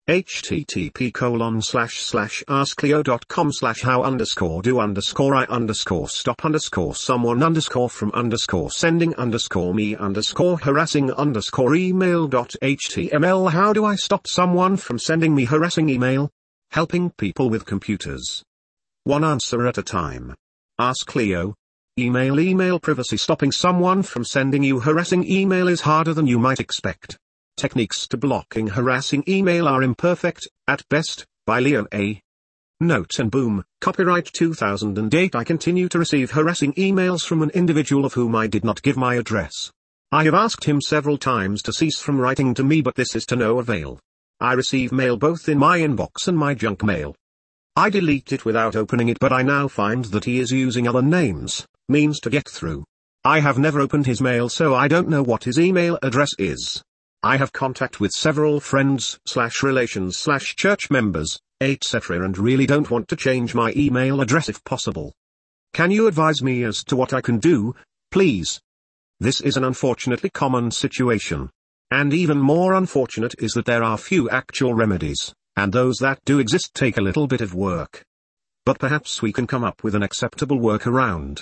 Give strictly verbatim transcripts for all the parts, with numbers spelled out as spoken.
http colon slash slash askcleo.com slash how underscore do underscore I underscore stop underscore someone underscore from underscore sending underscore me underscore harassing underscore email dot html. How do I stop someone from sending me harassing email? Helping people with computers. One answer at a time. Ask Cleo. Email Email privacy. Stopping someone from sending you harassing email is harder than you might expect. Techniques to blocking harassing email are imperfect, at best, by Leo A. Note and boom, copyright two thousand eight. I continue to receive harassing emails from an individual of whom I did not give my address. I have asked him several times to cease from writing to me, but this is to no avail. I receive mail both in my inbox and my junk mail. I delete it without opening it, but I now find that he is using other names, means to get through. I have never opened his mail, so I don't know what his email address is. I have contact with several friends slash relations slash church members, et cetera and really don't want to change my email address if possible. Can you advise me as to what I can do, please? This is an unfortunately common situation. And even more unfortunate is that there are few actual remedies, and those that do exist take a little bit of work. But perhaps we can come up with an acceptable workaround.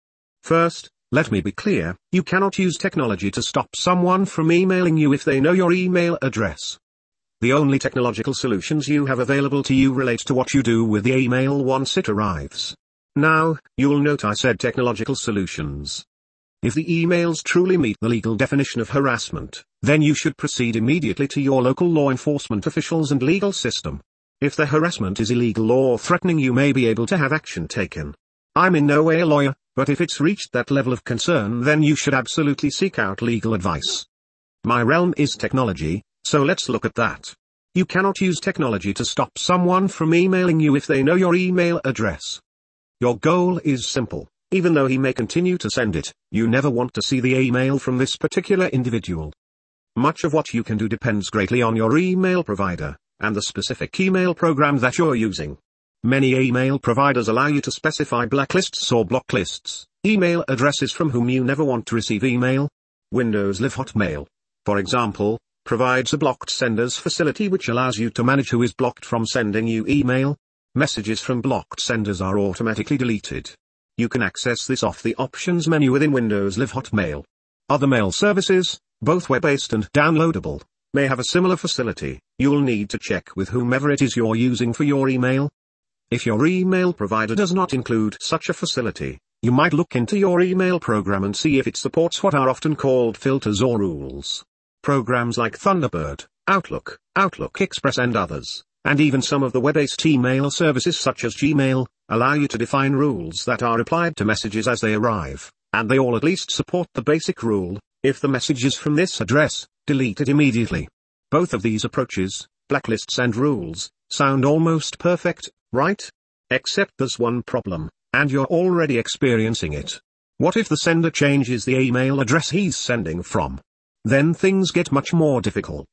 First, let me be clear, you cannot use technology to stop someone from emailing you if they know your email address. The only technological solutions you have available to you relate to what you do with the email once it arrives. Now, you'll note I said technological solutions. If the emails truly meet the legal definition of harassment, then you should proceed immediately to your local law enforcement officials and legal system. If the harassment is illegal or threatening, you may be able to have action taken. I'm in no way a lawyer, but if it's reached that level of concern, then you should absolutely seek out legal advice. My realm is technology, so let's look at that. You cannot use technology to stop someone from emailing you if they know your email address. Your goal is simple. Even though he may continue to send it, you never want to see the email from this particular individual. Much of what you can do depends greatly on your email provider, and the specific email program that you're using. Many email providers allow you to specify blacklists or block lists, email addresses from whom you never want to receive email. Windows Live Hotmail, for example, provides a blocked senders facility which allows you to manage who is blocked from sending you email. Messages from blocked senders are automatically deleted. You can access this off the options menu within Windows Live Hotmail. Other mail services, both web-based and downloadable, may have a similar facility. You'll need to check with whomever it is you're using for your email. If your email provider does not include such a facility, you might look into your email program and see if it supports what are often called filters or rules. Programs like Thunderbird, Outlook, Outlook Express and others, and even some of the web-based email services such as Gmail, allow you to define rules that are applied to messages as they arrive, and they all at least support the basic rule: if the message is from this address, delete it immediately. Both of these approaches, blacklists and rules, sound almost perfect, right? Except there's one problem, and you're already experiencing it. What if the sender changes the email address he's sending from? Then things get much more difficult.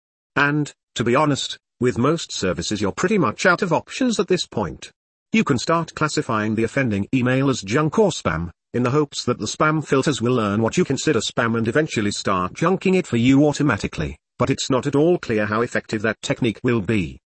And, to be honest, with most services you're pretty much out of options at this point. You can start classifying the offending email as junk or spam, in the hopes that the spam filters will learn what you consider spam and eventually start junking it for you automatically, but it's not at all clear how effective that technique will be.